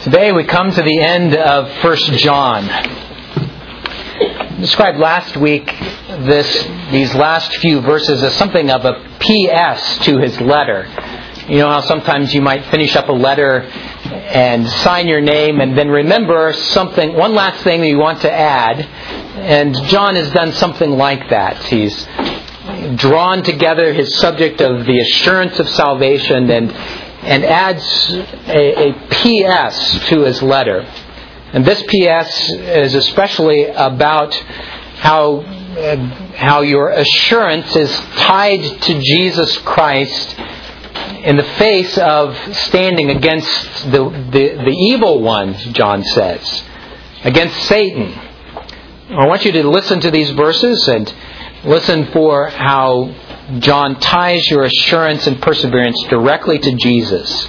Today we come to the end of 1 John. I described last week these last few verses as something of a P.S. to his letter. You know how sometimes you might finish up a letter and sign your name and then remember one last thing that you want to add. And John has done something like that. He's drawn together his subject of the assurance of salvation and adds a P.S. to his letter. And this P.S. is especially about how your assurance is tied to Jesus Christ in the face of standing against the evil one, John says, against Satan. I want you to listen to these verses and listen for how John ties your assurance and perseverance directly to Jesus.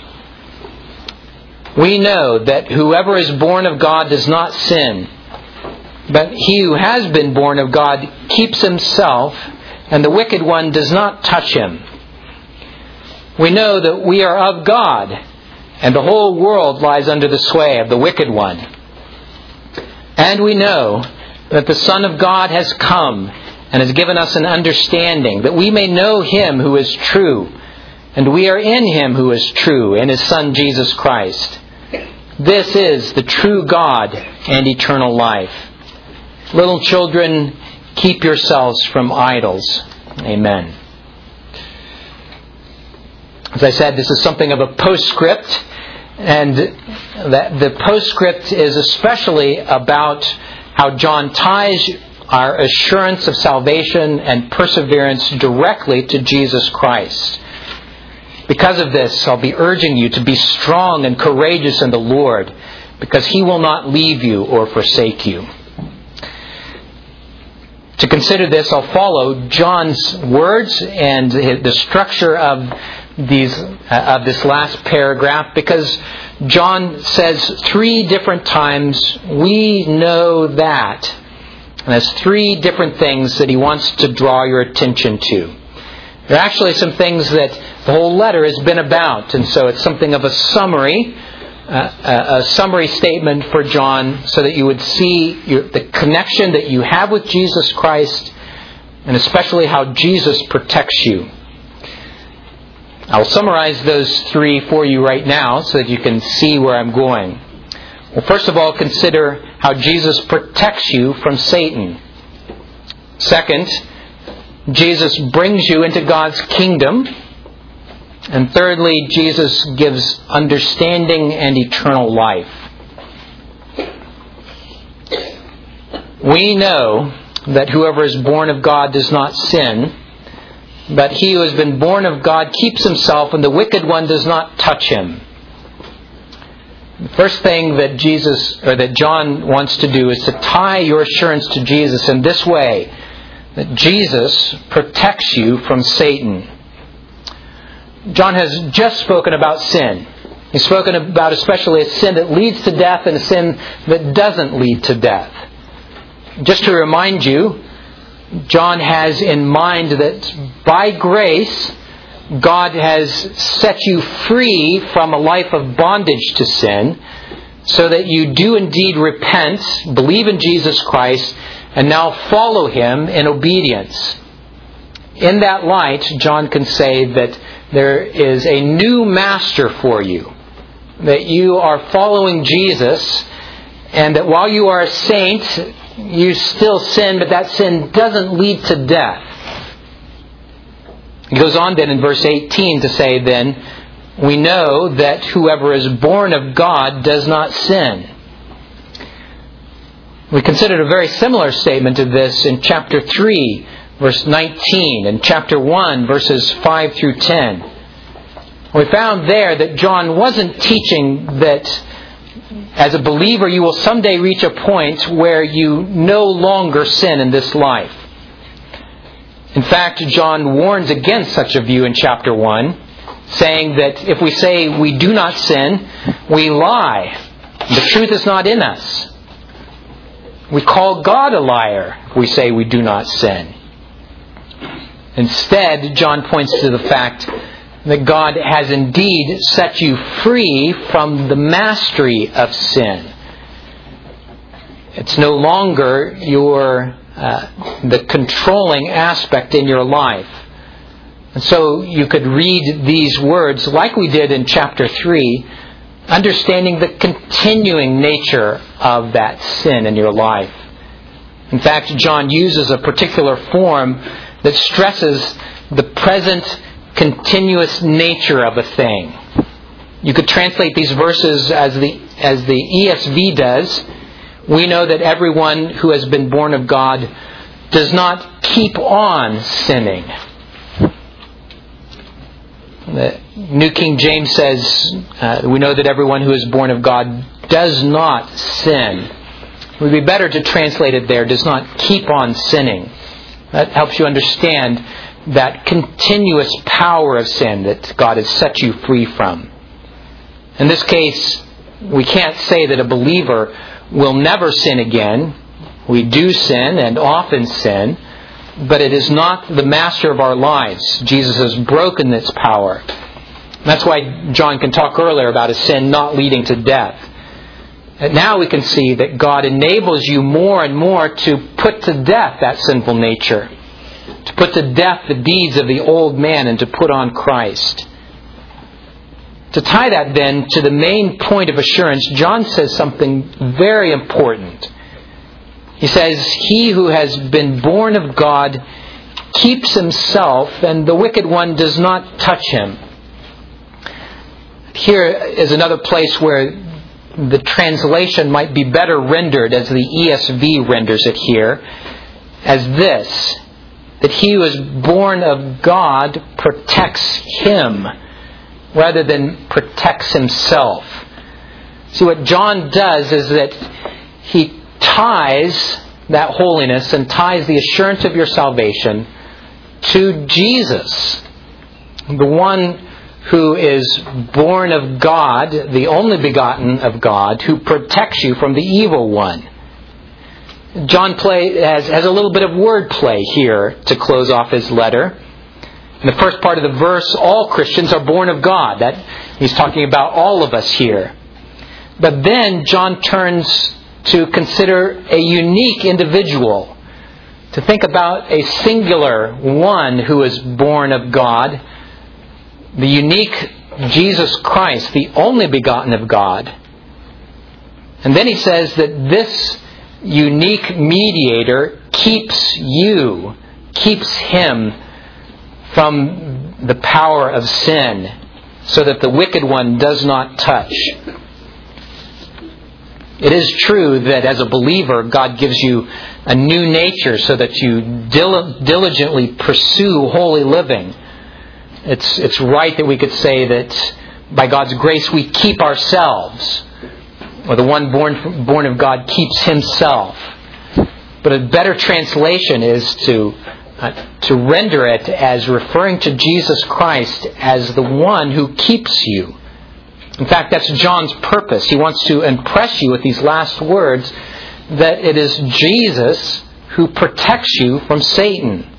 We know that whoever is born of God does not sin, but he who has been born of God keeps himself, and the wicked one does not touch him. We know that we are of God, and the whole world lies under the sway of the wicked one. And we know that the Son of God has come and has given us an understanding that we may know Him who is true, and we are in Him who is true, in His Son Jesus Christ. This is the true God and eternal life. Little children, keep yourselves from idols. Amen. As I said, this is something of a postscript, and the postscript is especially about how John ties our assurance of salvation and perseverance directly to Jesus Christ. Because of this, I'll be urging you to be strong and courageous in the Lord, because He will not leave you or forsake you. To consider this, I'll follow John's words and the structure of this last paragraph, because John says 3 different times, "We know that." And there's 3 different things that he wants to draw your attention to. There are actually some things that the whole letter has been about, and so it's something of a summary statement for John, so that you would see the connection that you have with Jesus Christ, and especially how Jesus protects you. I'll summarize those 3 for you right now so that you can see where I'm going. Well, first of all, consider how Jesus protects you from Satan. Second, Jesus brings you into God's kingdom. And thirdly, Jesus gives understanding and eternal life. We know that whoever is born of God does not sin, but he who has been born of God keeps himself, and the wicked one does not touch him. The first thing that John wants to do is to tie your assurance to Jesus in this way, that Jesus protects you from Satan. John has just spoken about sin. He's spoken about especially a sin that leads to death and a sin that doesn't lead to death. Just to remind you, John has in mind that by grace, God has set you free from a life of bondage to sin, so that you do indeed repent, believe in Jesus Christ, and now follow Him in obedience. In that light, John can say that there is a new master for you, that you are following Jesus, and that while you are a saint, you still sin, but that sin doesn't lead to death. He goes on then in verse 18 to say then, we know that whoever is born of God does not sin. We considered a very similar statement to this in chapter 3, verse 19, and chapter 1, verses 5 through 10. We found there that John wasn't teaching that as a believer you will someday reach a point where you no longer sin in this life. In fact, John warns against such a view in chapter 1, saying that if we say we do not sin, we lie. The truth is not in us. We call God a liar if we say we do not sin. Instead, John points to the fact that God has indeed set you free from the mastery of sin. It's no longer the controlling aspect in your life. And so you could read these words like we did in chapter 3, understanding the continuing nature of that sin in your life. In fact, John uses a particular form that stresses the present continuous nature of a thing. You could translate these verses as the ESV does. We know that everyone who has been born of God does not keep on sinning. The New King James says, we know that everyone who is born of God does not sin. It would be better to translate it there, does not keep on sinning. That helps you understand that continuous power of sin that God has set you free from. In this case, we can't say that a believer will never sin again. We do sin and often sin, but it is not the master of our lives. Jesus has broken its power. That's why John can talk earlier about a sin not leading to death. And now we can see that God enables you more and more to put to death that sinful nature, to put to death the deeds of the old man and to put on Christ. To tie that then to the main point of assurance, John says something very important. He says, he who has been born of God keeps himself, and the wicked one does not touch him. Here is another place where the translation might be better rendered, as the ESV renders it here, as this, that he who is born of God protects him rather than protects himself. See, what John does is that he ties that holiness and ties the assurance of your salvation to Jesus, the one who is born of God, the only begotten of God, who protects you from the evil one. John has a little bit of wordplay here to close off his letter. In the first part of the verse, all Christians are born of God. That he's talking about all of us here. But then John turns to consider a unique individual, to think about a singular one who is born of God, the unique Jesus Christ, the only begotten of God. And then he says that this unique mediator keeps him from the power of sin, so that the wicked one does not touch. It is true that as a believer, God gives you a new nature so that you diligently pursue holy living. It's right that we could say that by God's grace we keep ourselves, or the one born of God keeps himself. But a better translation is to render it as referring to Jesus Christ as the one who keeps you. In fact, that's John's purpose. He wants to impress you with these last words that it is Jesus who protects you from Satan.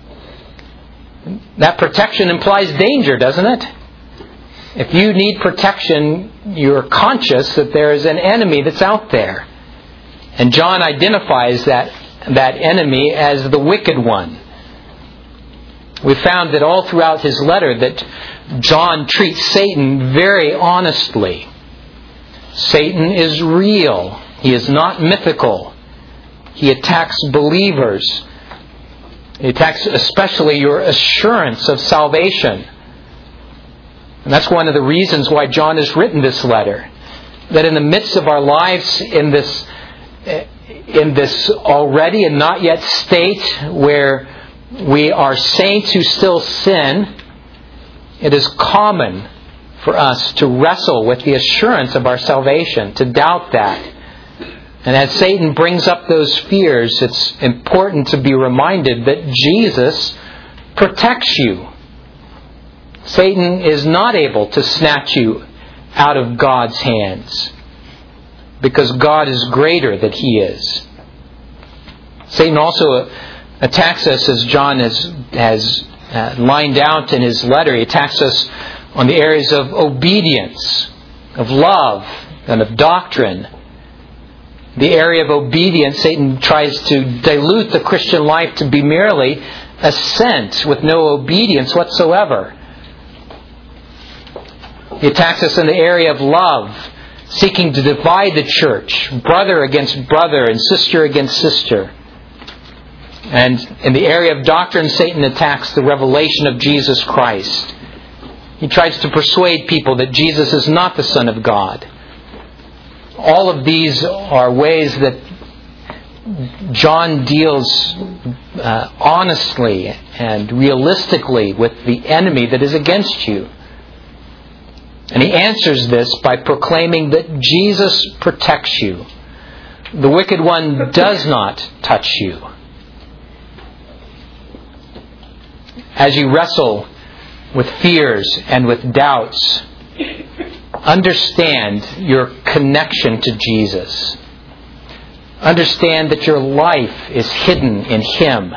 That protection implies danger, doesn't it? If you need protection, you're conscious that there is an enemy that's out there. And John identifies that enemy as the wicked one. We found that all throughout his letter that John treats Satan very honestly. Satan is real. He is not mythical. He attacks believers. He attacks especially your assurance of salvation. And that's one of the reasons why John has written this letter. That in the midst of our lives in this already and not yet state where we are saints who still sin, it is common for us to wrestle with the assurance of our salvation, to doubt that. And as Satan brings up those fears, it's important to be reminded that Jesus protects you. Satan is not able to snatch you out of God's hands, because God is greater than He is. Satan also attacks us, as John has lined out in his letter. He attacks us on the areas of obedience, of love, and of doctrine. The area of obedience, Satan tries to dilute the Christian life to be merely assent with no obedience whatsoever. He attacks us in the area of love, seeking to divide the church, brother against brother and sister against sister. And in the area of doctrine, Satan attacks the revelation of Jesus Christ. He tries to persuade people that Jesus is not the Son of God. All of these are ways that John deals honestly and realistically with the enemy that is against you. And he answers this by proclaiming that Jesus protects you. The wicked one does not touch you. As you wrestle with fears and with doubts, understand your connection to Jesus. Understand that your life is hidden in Him.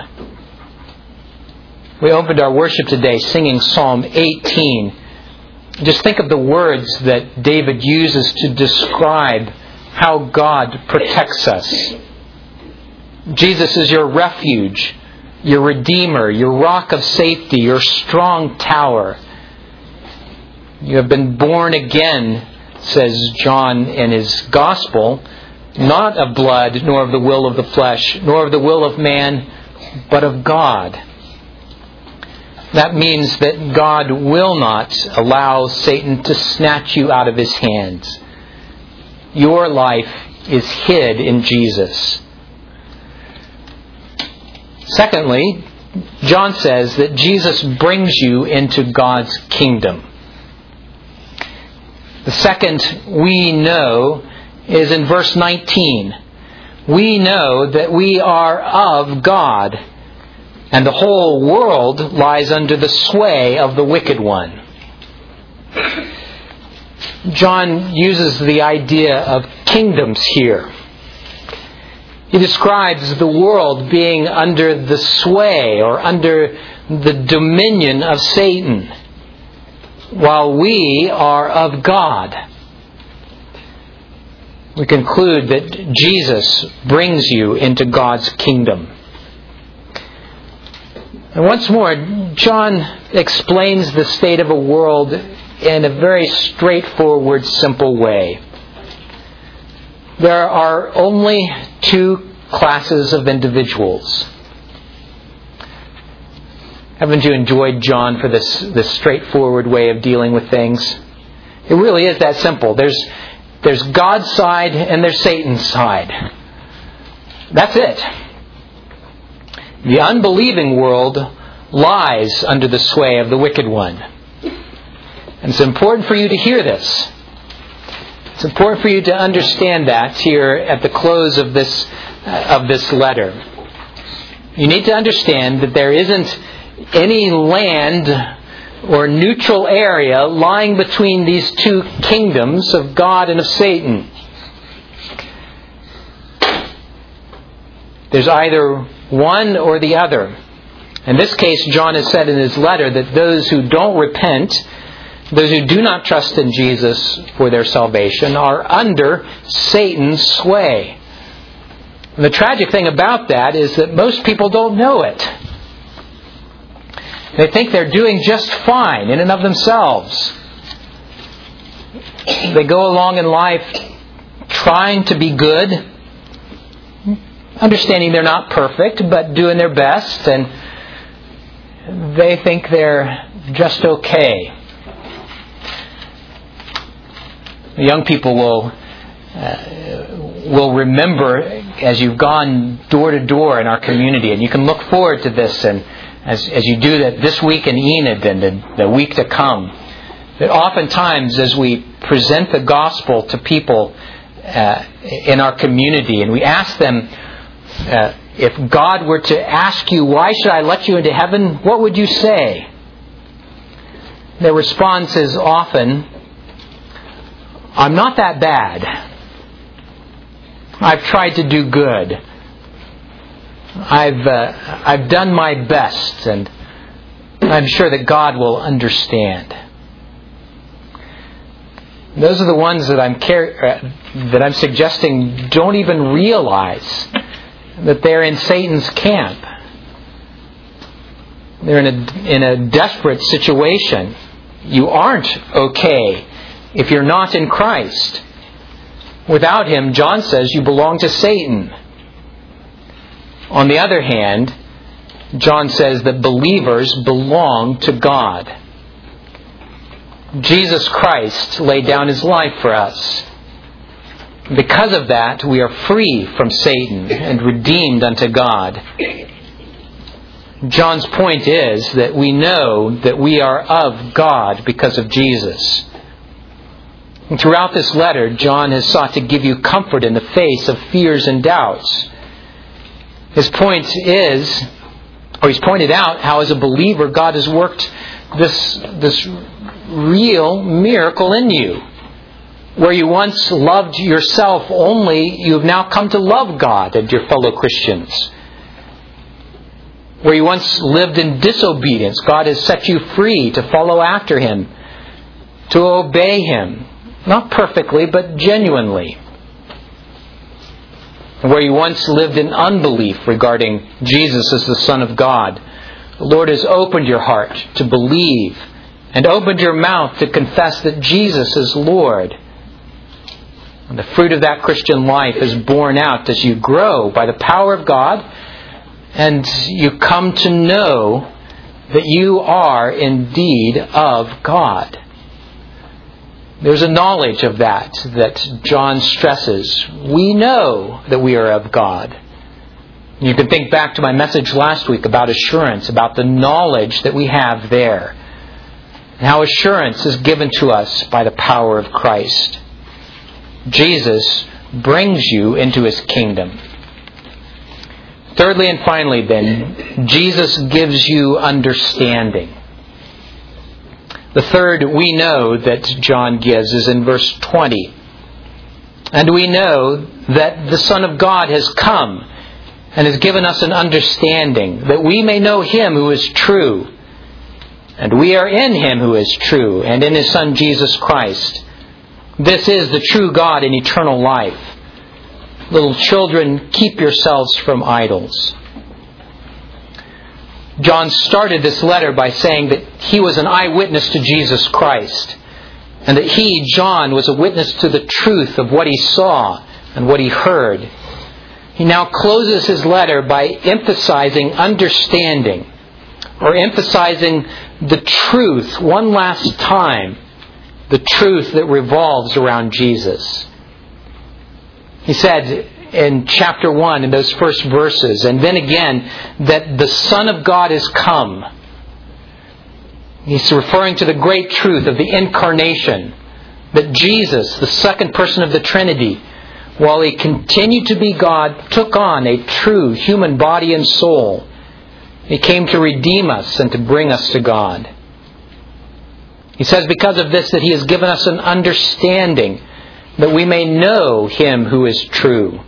We opened our worship today singing Psalm 18. Just think of the words that David uses to describe how God protects us. Jesus is your refuge, your Redeemer, your rock of safety, your strong tower. You have been born again, says John in his Gospel, not of blood, nor of the will of the flesh, nor of the will of man, but of God. That means that God will not allow Satan to snatch you out of his hands. Your life is hid in Jesus. Secondly, John says that Jesus brings you into God's kingdom. The second we know is in verse 19. We know that we are of God, and the whole world lies under the sway of the wicked one. John uses the idea of kingdoms here. He describes the world being under the sway or under the dominion of Satan, while we are of God. We conclude that Jesus brings you into God's kingdom. And once more, John explains the state of a world in a very straightforward, simple way. There are only two classes of individuals. Haven't you enjoyed John for this straightforward way of dealing with things? It really is that simple. There's God's side and there's Satan's side. That's it. The unbelieving world lies under the sway of the wicked one. And it's important for you to hear this. It's important for you to understand that here at the close of this letter. You need to understand that there isn't any land or neutral area lying between these two kingdoms of God and of Satan. There's either one or the other. In this case, John has said in his letter that those who don't repent, those who do not trust in Jesus for their salvation, are under Satan's sway. And the tragic thing about that is that most people don't know it. They think they're doing just fine in and of themselves. They go along in life trying to be good, understanding they're not perfect, but doing their best, and they think they're just okay. The young people will remember as you've gone door to door in our community, and you can look forward to this, and as you do that this week in Enid and the week to come, that oftentimes as we present the gospel to people in our community, and we ask them, if God were to ask you, why should I let you into heaven, what would you say? Their response is often, I'm not that bad. I've tried to do good. I've done my best, and I'm sure that God will understand. Those are the ones that I'm suggesting don't even realize that they're in Satan's camp. They're in a desperate situation. You aren't okay if you're not in Christ. Without Him, John says, you belong to Satan. On the other hand, John says that believers belong to God. Jesus Christ laid down His life for us. Because of that, we are free from Satan and redeemed unto God. John's point is that we know that we are of God because of Jesus. And throughout this letter, John has sought to give you comfort in the face of fears and doubts. His point is, or he's pointed out how as a believer God has worked this real miracle in you. Where you once loved yourself only, you have now come to love God and your fellow Christians. Where you once lived in disobedience, God has set you free to follow after Him, to obey Him. Not perfectly, but genuinely. Where you once lived in unbelief regarding Jesus as the Son of God, the Lord has opened your heart to believe and opened your mouth to confess that Jesus is Lord. And the fruit of that Christian life is borne out as you grow by the power of God and you come to know that you are indeed of God. There's a knowledge of that John stresses. We know that we are of God. You can think back to my message last week about assurance, about the knowledge that we have there, and how assurance is given to us by the power of Christ. Jesus brings you into His kingdom. Thirdly and finally then, Jesus gives you understanding. The third we know that John gives is in verse 20. And we know that the Son of God has come and has given us an understanding, that we may know Him who is true. And we are in Him who is true, and in His Son Jesus Christ. This is the true God and eternal life. Little children, keep yourselves from idols. John started this letter by saying that he was an eyewitness to Jesus Christ, and that he, John, was a witness to the truth of what he saw and what he heard. He now closes his letter by emphasizing understanding, or emphasizing the truth one last time, the truth that revolves around Jesus. He said in chapter 1, in those first verses, and then again, that the Son of God is come. He's referring to the great truth of the incarnation, that Jesus, the second person of the Trinity, while He continued to be God, took on a true human body and soul. He came to redeem us and to bring us to God. He says because of this that He has given us an understanding that we may know Him who is true.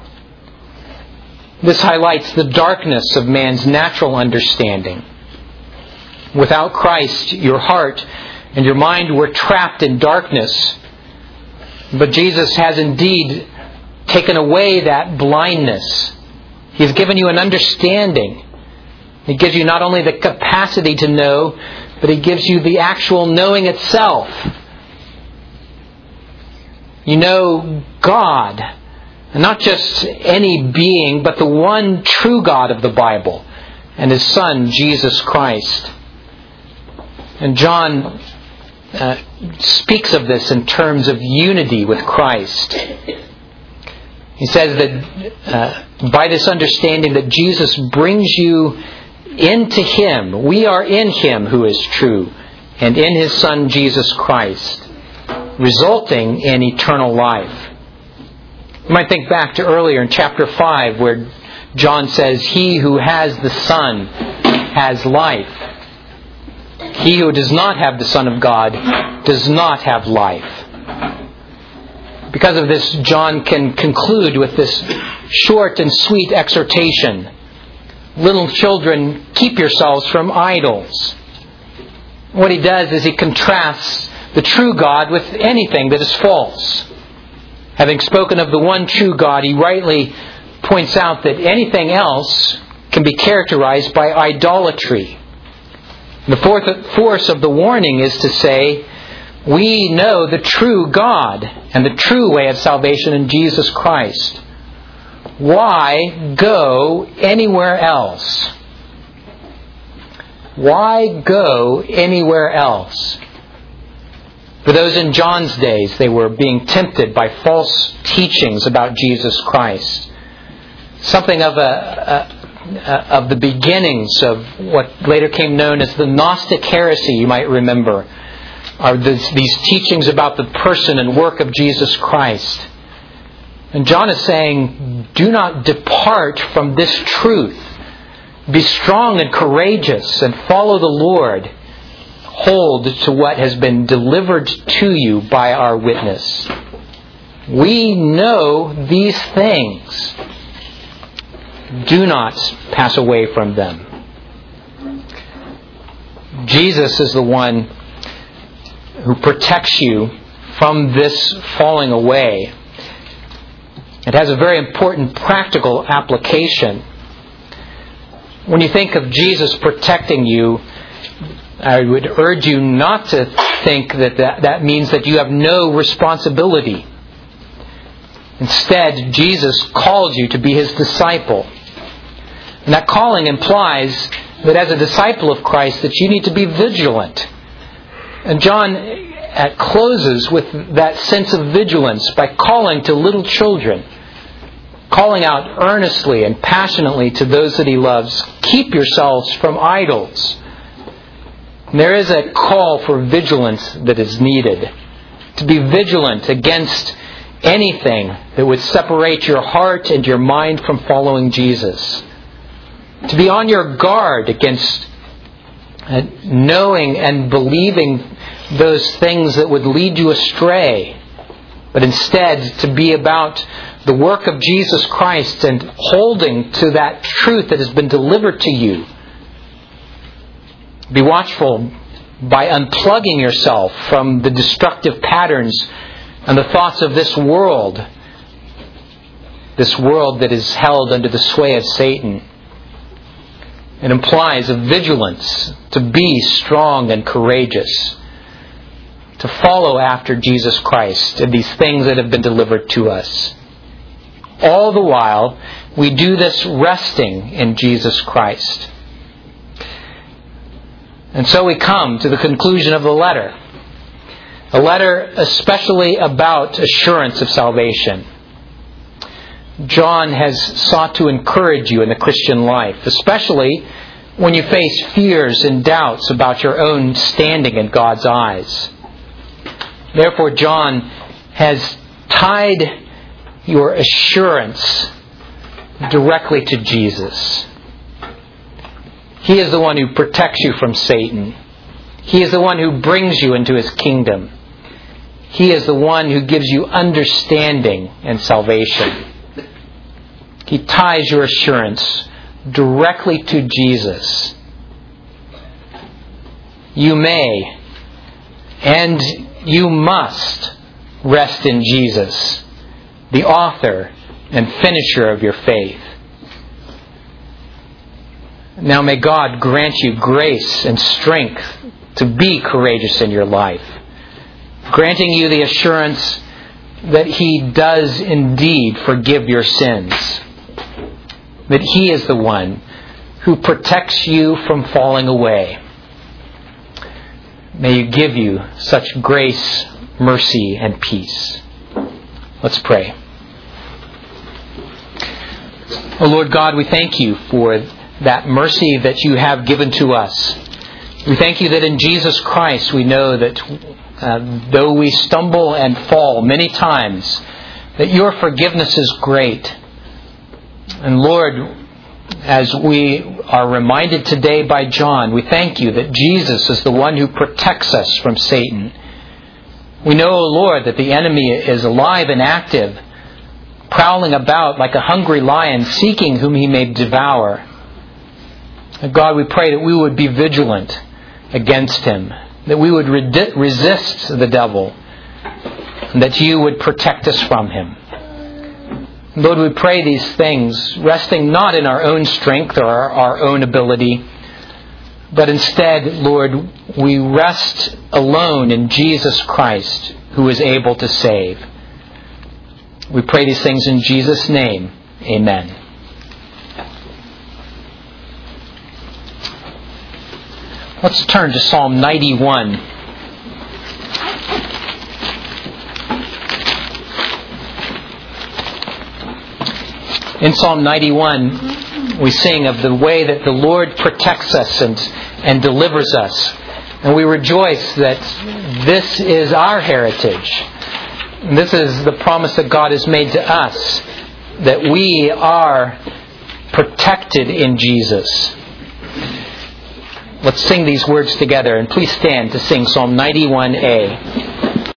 This highlights the darkness of man's natural understanding. Without Christ, your heart and your mind were trapped in darkness. But Jesus has indeed taken away that blindness. He has given you an understanding. He gives you not only the capacity to know, but He gives you the actual knowing itself. You know God, and not just any being, but the one true God of the Bible, and His Son, Jesus Christ. And John speaks of this in terms of unity with Christ. He says that by this understanding that Jesus brings you into Him, we are in Him who is true, and in His Son Jesus Christ, resulting in eternal life. You might think back to earlier in chapter 5 where John says, He who has the Son has life. He who does not have the Son of God does not have life. Because of this, John can conclude with this short and sweet exhortation. Little children, keep yourselves from idols. What he does is he contrasts the true God with anything that is false. Having spoken of the one true God, he rightly points out that anything else can be characterized by idolatry. The force of the warning is to say, we know the true God and the true way of salvation in Jesus Christ. Why go anywhere else? Why go anywhere else? For those in John's days, they were being tempted by false teachings about Jesus Christ. Something of the beginnings of what later came known as the Gnostic heresy, you might remember, are these teachings about the person and work of Jesus Christ. And John is saying, do not depart from this truth. Be strong and courageous and follow the Lord. Hold to what has been delivered to you by our witness. We know these things. Do not pass away from them. Jesus is the one who protects you from this falling away. It has a very important practical application. When you think of Jesus protecting you, I would urge you not to think that means that you have no responsibility. Instead, Jesus calls you to be His disciple. And that calling implies that as a disciple of Christ that you need to be vigilant. And John closes with that sense of vigilance by calling to little children, calling out earnestly and passionately to those that he loves, keep yourselves from idols. And there is a call for vigilance that is needed. To be vigilant against anything that would separate your heart and your mind from following Jesus. To be on your guard against knowing and believing those things that would lead you astray, but instead to be about the work of Jesus Christ and holding to that truth that has been delivered to you. Be watchful by unplugging yourself from the destructive patterns and the thoughts of this world that is held under the sway of Satan. It implies a vigilance to be strong and courageous, to follow after Jesus Christ and these things that have been delivered to us. All the while, we do this resting in Jesus Christ. And so we come to the conclusion of the letter. A letter especially about assurance of salvation. John has sought to encourage you in the Christian life, especially when you face fears and doubts about your own standing in God's eyes. Therefore, John has tied your assurance directly to Jesus. He is the one who protects you from Satan. He is the one who brings you into His kingdom. He is the one who gives you understanding and salvation. He ties your assurance directly to Jesus. You may and you must rest in Jesus, the author and finisher of your faith. Now may God grant you grace and strength to be courageous in your life, granting you the assurance that He does indeed forgive your sins, that He is the one who protects you from falling away. May He give you such grace, mercy, and peace. Let's pray. Oh Lord God, we thank You for that mercy that You have given to us. We thank You that in Jesus Christ we know that though we stumble and fall many times, that Your forgiveness is great. And Lord, as we are reminded today by John, we thank You that Jesus is the one who protects us from Satan. We know, O Lord, that the enemy is alive and active, prowling about like a hungry lion, seeking whom he may devour. And God, we pray that we would be vigilant against him, that we would resist the devil, and that you would protect us from him. Lord, we pray these things, resting not in our own strength or our own ability, but instead, Lord, we rest alone in Jesus Christ, who is able to save. We pray these things in Jesus' name. Amen. Let's turn to Psalm 91. In Psalm 91, we sing of the way that the Lord protects us and delivers us. And we rejoice that this is our heritage. And this is the promise that God has made to us, that we are protected in Jesus. Let's sing these words together, and please stand to sing Psalm 91a.